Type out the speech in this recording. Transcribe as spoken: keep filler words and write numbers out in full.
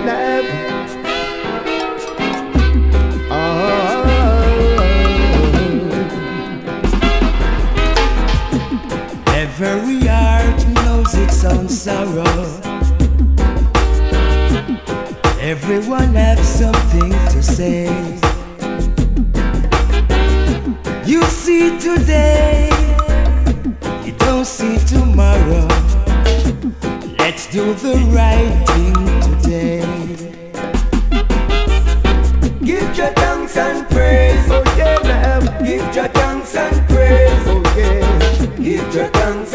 them. Oh. Every heart knows its own sorrow. Everyone has something to say. You see today, you don't see tomorrow. Let's do the right thing today. Give your thanks and praise. Oh yeah, man. Give your thanks and praise. Oh yeah. Give your thanks